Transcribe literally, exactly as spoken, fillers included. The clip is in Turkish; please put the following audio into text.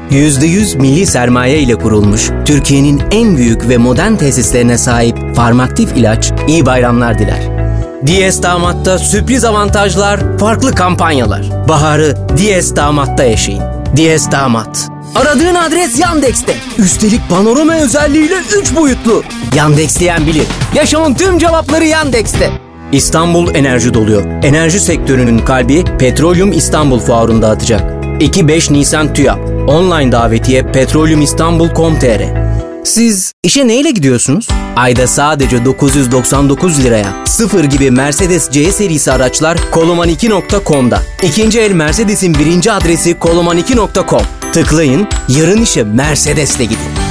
yüzde yüz milli sermaye ile kurulmuş, Türkiye'nin en büyük ve modern tesislerine sahip Farmaktif İlaç iyi bayramlar diler. Diyes Damat'ta sürpriz avantajlar, farklı kampanyalar. Baharı Diyes Damat'ta yaşayın. Diyes Damat. Aradığın adres Yandex'te. Üstelik panorama özelliğiyle üç boyutlu. Yandex diyen bilir. Yaşamın tüm cevapları Yandex'te. İstanbul enerji doluyor. Enerji sektörünün kalbi Petroleum İstanbul Fuarı'nda atacak. iki beş Nisan TÜYAP. Online davetiye petroleum istanbul nokta com nokta tr. Siz işe neyle gidiyorsunuz? Ayda sadece dokuz yüz doksan dokuz liraya sıfır gibi Mercedes C serisi araçlar koloman iki nokta com'da. İkinci el Mercedes'in birinci adresi koloman iki nokta com. Tıklayın, yarın işe Mercedes'le gidin.